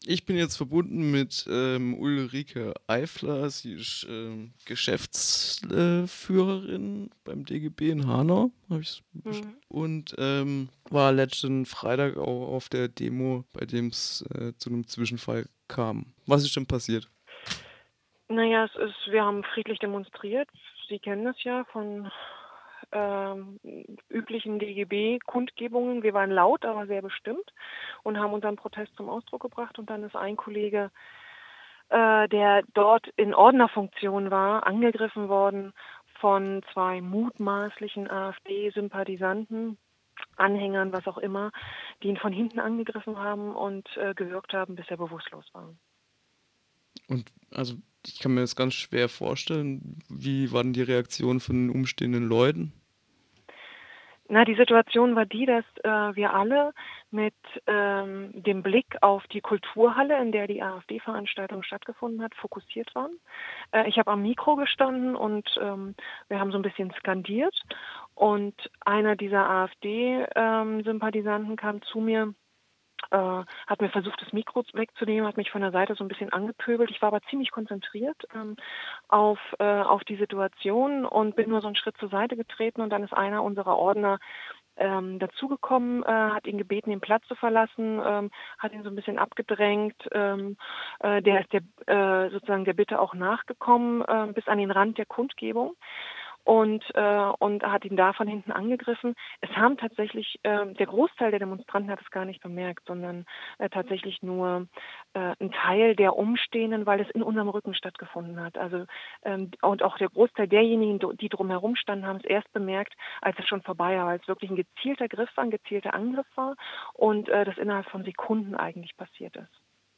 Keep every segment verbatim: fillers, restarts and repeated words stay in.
Ich bin jetzt verbunden mit ähm, Ulrike Eifler. Sie ist ähm, Geschäftsführerin beim D G B in Hanau. Hab ich's best- Mhm. und ähm, war letzten Freitag auch auf der Demo, bei dem es äh, zu einem Zwischenfall kam. Was ist denn passiert? Naja, es ist, wir haben friedlich demonstriert. Sie kennen das ja von ähm, üblichen D G B-Kundgebungen. Wir waren laut, aber sehr bestimmt und haben unseren Protest zum Ausdruck gebracht. Und dann ist ein Kollege, äh, der dort in Ordnerfunktion war, angegriffen worden von zwei mutmaßlichen AfD-Sympathisanten, Anhängern, was auch immer, die ihn von hinten angegriffen haben und äh, gewürgt haben, bis er bewusstlos war. Und also ich kann mir das ganz schwer vorstellen. Wie war denn die Reaktion von den umstehenden Leuten? Na, die Situation war die, dass äh, wir alle mit ähm, dem Blick auf die Kulturhalle, in der die AfD-Veranstaltung stattgefunden hat, fokussiert waren. Äh, ich habe am Mikro gestanden und ähm, wir haben so ein bisschen skandiert. Und einer dieser AfD-Sympathisanten kam zu mir, äh, hat mir versucht, das Mikro wegzunehmen, hat mich von der Seite so ein bisschen angepöbelt. Ich war aber ziemlich konzentriert ähm, auf, äh, auf die Situation und bin nur so einen Schritt zur Seite getreten und dann ist einer unserer Ordner ähm, dazugekommen, äh, hat ihn gebeten, den Platz zu verlassen, ähm, hat ihn so ein bisschen abgedrängt. Ähm, äh, der ist der, äh, sozusagen der Bitte auch nachgekommen, äh, bis an den Rand der Kundgebung und, äh, und hat ihn da von hinten angegriffen. Es haben tatsächlich, äh, der Großteil der Demonstranten hat es gar nicht bemerkt, sondern äh, tatsächlich nur äh, ein Teil der Umstehenden, weil es in unserem Rücken stattgefunden hat. Also ähm, und auch der Großteil derjenigen, die drumherum standen, haben es erst bemerkt, als es schon vorbei war, weil es wirklich ein gezielter Griff war, ein gezielter Angriff war und äh, das innerhalb von Sekunden eigentlich passiert ist.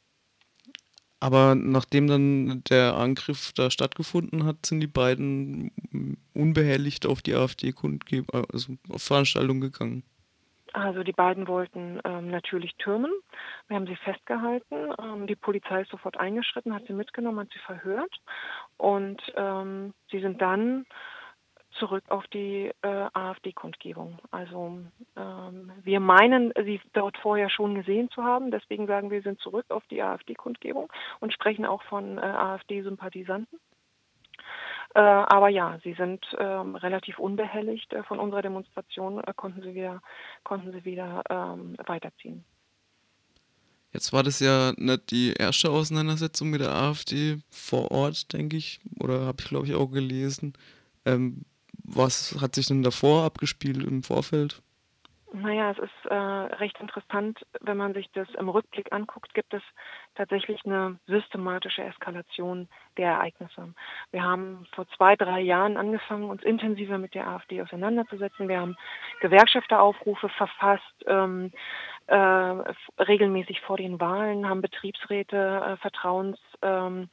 Aber nachdem dann der Angriff da stattgefunden hat, sind die beiden mm, unbehelligt auf die AfD-Kundgebung, also auf Veranstaltung gegangen. Also die beiden wollten ähm, natürlich türmen. Wir haben sie festgehalten. Ähm, die Polizei ist sofort eingeschritten, hat sie mitgenommen, hat sie verhört. Und ähm, sie sind dann zurück auf die äh, AfD-Kundgebung. Also ähm, wir meinen, sie dort vorher schon gesehen zu haben. Deswegen sagen wir, wir sind zurück auf die AfD-Kundgebung und sprechen auch von äh, AfD-Sympathisanten. Äh, aber ja, sie sind ähm, relativ unbehelligt äh, von unserer Demonstration, äh, konnten sie wieder, konnten sie wieder ähm, weiterziehen. Jetzt war das ja nicht die erste Auseinandersetzung mit der AfD vor Ort, denke ich, oder habe ich glaube ich auch gelesen. Ähm, Was hat sich denn davor abgespielt im Vorfeld? Naja, es ist äh, recht interessant, wenn man sich das im Rückblick anguckt, gibt es tatsächlich eine systematische Eskalation der Ereignisse. Wir haben vor zwei, drei Jahren angefangen, uns intensiver mit der AfD auseinanderzusetzen. Wir haben Gewerkschafteraufrufe verfasst, ähm, äh, regelmäßig vor den Wahlen, haben Betriebsräte, äh, Vertrauenskörper,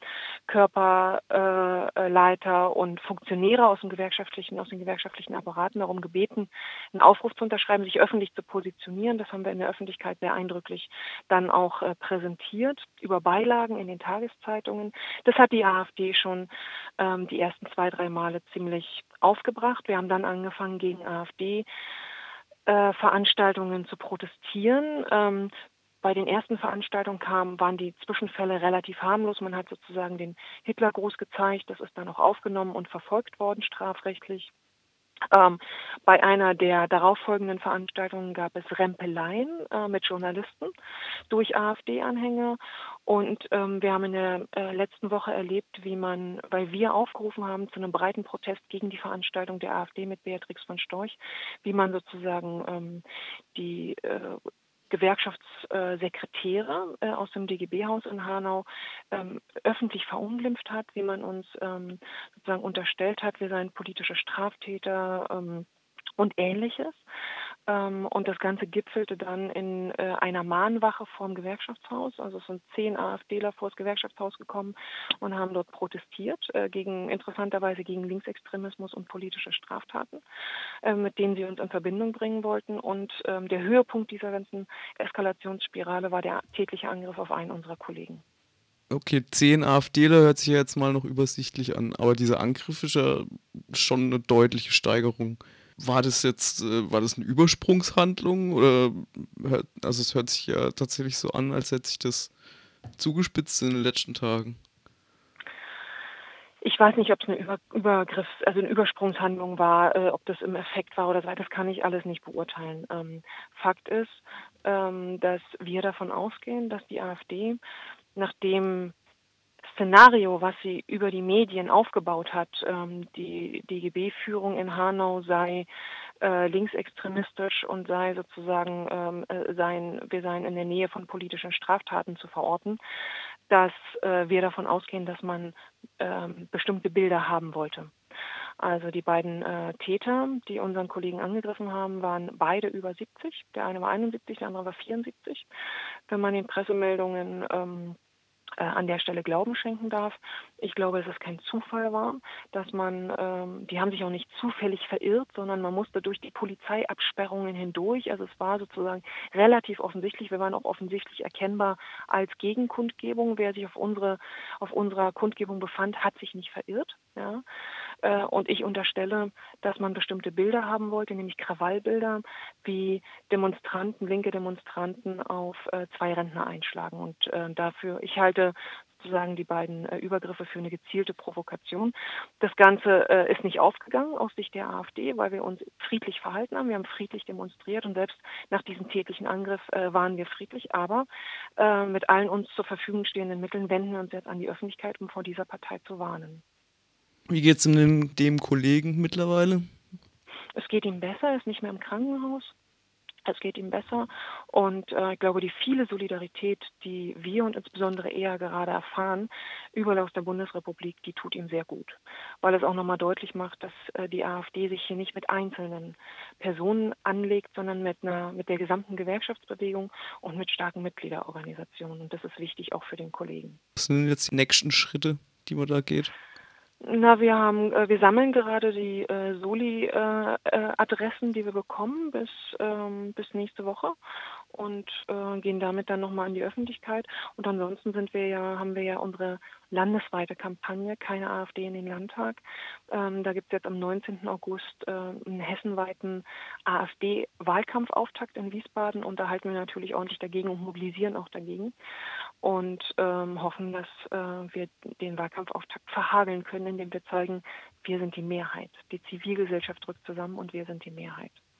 äh, äh, Leiter und Funktionäre aus dem gewerkschaftlichen, aus den gewerkschaftlichen Apparaten darum gebeten, einen Aufruf zu unterschreiben, sich öffentlich zu positionieren. Das haben wir in der Öffentlichkeit sehr eindrücklich dann auch äh, präsentiert, über Beilagen in den Tageszeitungen. Das hat die AfD schon ähm, die ersten zwei, drei Male ziemlich aufgebracht. Wir haben dann angefangen, gegen AfD äh, Veranstaltungen zu protestieren. Ähm, bei den ersten Veranstaltungen kamen, waren die Zwischenfälle relativ harmlos. Man hat sozusagen den Hitlergruß gezeigt. Das ist dann auch aufgenommen und verfolgt worden strafrechtlich. Ähm, bei einer der darauffolgenden Veranstaltungen gab es Rempeleien äh, mit Journalisten durch AfD-Anhänger. Und ähm, wir haben in der äh, letzten Woche erlebt, wie man, weil wir aufgerufen haben zu einem breiten Protest gegen die Veranstaltung der AfD mit Beatrix von Storch, wie man sozusagen ähm, die äh, Gewerkschaftssekretäre äh, aus dem D G B-Haus in Hanau ähm, öffentlich verunglimpft hat, wie man uns ähm, sozusagen unterstellt hat, wir seien politische Straftäter ähm, und Ähnliches. Ähm, und das Ganze gipfelte dann in äh, einer Mahnwache vorm Gewerkschaftshaus. Also es sind zehn AfDler vor das Gewerkschaftshaus gekommen und haben dort protestiert äh, gegen, interessanterweise gegen Linksextremismus und politische Straftaten, äh, mit denen sie uns in Verbindung bringen wollten. Und ähm, der Höhepunkt dieser ganzen Eskalationsspirale war der tätliche Angriff auf einen unserer Kollegen. Okay, zehn AfDler hört sich ja jetzt mal noch übersichtlich an, aber dieser Angriff ist ja schon eine deutliche Steigerung. War das jetzt, äh, war das eine Übersprungshandlung oder hört, also es hört sich ja tatsächlich so an, als hätte sich das zugespitzt in den letzten Tagen? Ich weiß nicht, ob es eine Über Übergriffs also eine Übersprungshandlung war, äh, ob das im Effekt war oder so, das kann ich alles nicht beurteilen. Ähm, Fakt ist, ähm, dass wir davon ausgehen, dass die AfD nach dem Szenario, was sie über die Medien aufgebaut hat, ähm, die D G B-Führung in Hanau sei äh, linksextremistisch und sei sozusagen, ähm, äh, seien, wir seien in der Nähe von politischen Straftaten zu verorten, dass äh, wir davon ausgehen, dass man ähm, bestimmte Bilder haben wollte. Also die beiden äh, Täter, die unseren Kollegen angegriffen haben, waren beide über siebzig. Der eine war einundsiebzig, der andere war vierundsiebzig. Wenn man den Pressemeldungen ähm, äh, an der Stelle Glauben schenken darf. Ich glaube, dass es kein Zufall war, dass man, ähm, die haben sich auch nicht zufällig verirrt, sondern man musste durch die Polizeiabsperrungen hindurch. Also es war sozusagen relativ offensichtlich. Wir waren auch offensichtlich erkennbar als Gegenkundgebung. Wer sich auf unsere, auf unserer Kundgebung befand, hat sich nicht verirrt. Ja. Äh, und ich unterstelle, dass man bestimmte Bilder haben wollte, nämlich Krawallbilder, wie Demonstranten, linke Demonstranten auf äh, zwei Rentner einschlagen. Und äh, dafür, ich halte sozusagen die beiden äh, Übergriffe für eine gezielte Provokation. Das Ganze äh, ist nicht aufgegangen aus Sicht der AfD, weil wir uns friedlich verhalten haben. Wir haben friedlich demonstriert und selbst nach diesem tätlichen Angriff äh, waren wir friedlich. Aber äh, mit allen uns zur Verfügung stehenden Mitteln wenden wir uns jetzt an die Öffentlichkeit, um vor dieser Partei zu warnen. Wie geht's dem, dem Kollegen mittlerweile? Es geht ihm besser, er ist nicht mehr im Krankenhaus. Es geht ihm besser und äh, ich glaube, die viele Solidarität, die wir und insbesondere er gerade erfahren, überall aus der Bundesrepublik, die tut ihm sehr gut, weil es auch nochmal deutlich macht, dass äh, die AfD sich hier nicht mit einzelnen Personen anlegt, sondern mit einer, mit der gesamten Gewerkschaftsbewegung und mit starken Mitgliederorganisationen. Und das ist wichtig auch für den Kollegen. Was sind jetzt die nächsten Schritte, die man da geht? Na, wir haben, äh, wir sammeln gerade die äh, Soli-Adressen, die wir bekommen bis ähm, bis nächste Woche und äh, gehen damit dann nochmal in die Öffentlichkeit. Und ansonsten sind wir ja, haben wir ja unsere landesweite Kampagne, keine AfD in den Landtag. Ähm, da gibt es jetzt am neunzehnten August äh, einen hessenweiten AfD-Wahlkampfauftakt in Wiesbaden und da halten wir natürlich ordentlich dagegen und mobilisieren auch dagegen und ähm, hoffen, dass äh, wir den Wahlkampfauftakt verhageln können, indem wir zeigen, wir sind die Mehrheit. Die Zivilgesellschaft rückt zusammen und wir sind die Mehrheit.